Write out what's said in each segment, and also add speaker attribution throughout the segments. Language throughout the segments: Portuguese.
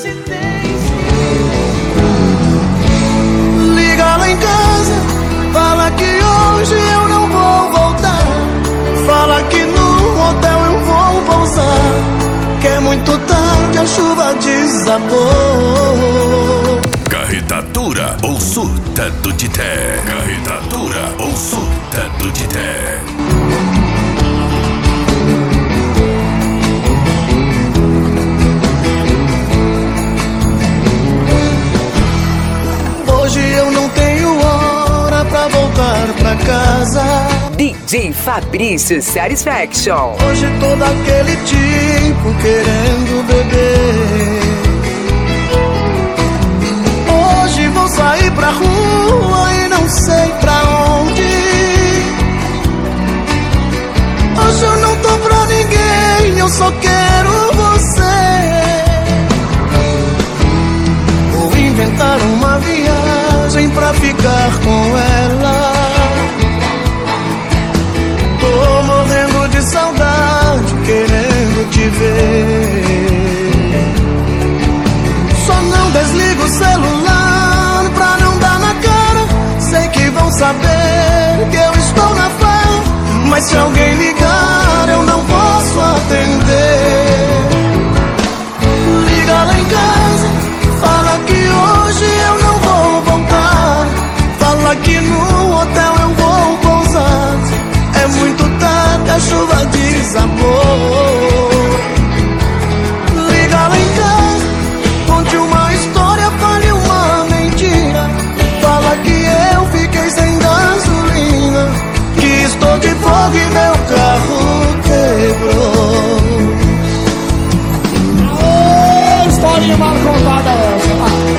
Speaker 1: Liga lá em casa, fala que hoje eu não vou voltar. Fala que no hotel eu vou pousar, que é muito tarde, a chuva desabou.
Speaker 2: Carretatura ou surta do Tité. Carretatura ou surta do Tité.
Speaker 1: Hoje eu não tenho hora pra voltar pra casa.
Speaker 3: DJ Fabrício Satisfaction.
Speaker 1: Hoje tô daquele tipo querendo beber. Hoje vou sair pra rua e não sei pra onde. Hoje eu não tô pra ninguém, eu só quero você. Vou inventar uma viagem pra ficar com ela. Tô morrendo de saudade, querendo te ver. Só não desliga o celular pra não dar na cara. Sei que vão saber que eu estou na farra, mas se alguém ligar eu não posso atender. Liga lá em casa, fala que hoje eu não vou voltar. Fala que no hotel eu vou pousar. É muito tarde, a chuva desabou. Liga lá em casa, conte uma história, fale uma mentira. Fala que eu fiquei sem gasolina, que estou de fogo e meu carro quebrou.
Speaker 4: Historinha mal contada essa.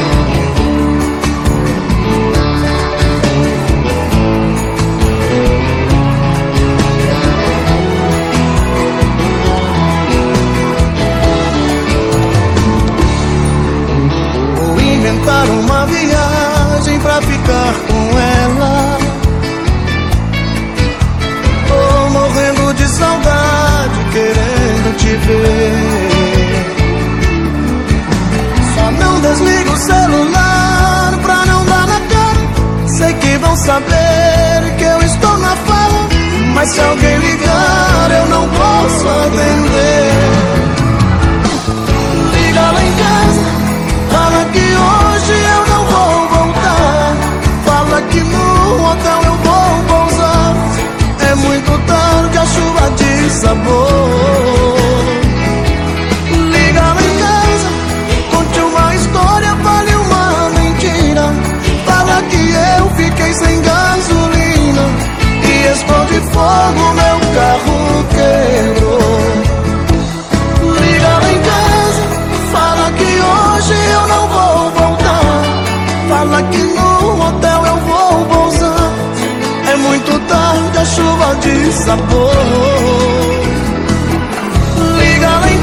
Speaker 1: Inventar uma viagem pra ficar com ela. Tô morrendo de saudade, querendo te ver. Só não desliga o celular pra não dar na cara. Sei que vão saber que eu estou na farra, mas se alguém ligar eu não posso atender. Liga lá em casa, fala que hoje eu não vou voltar. Fala que no hotel eu vou pousar. É muito tarde, a chuva desabou. Liga lá em casa, conte uma história, fale uma mentira. Fala que eu fiquei sem gasolina e estou de fogo, meu carro quebrou. Liga lá em casa, fala que hoje eu não vou voltar. Fala que no hotel eu vou pousar. É muito tarde, a chuva desabou. Liga lá em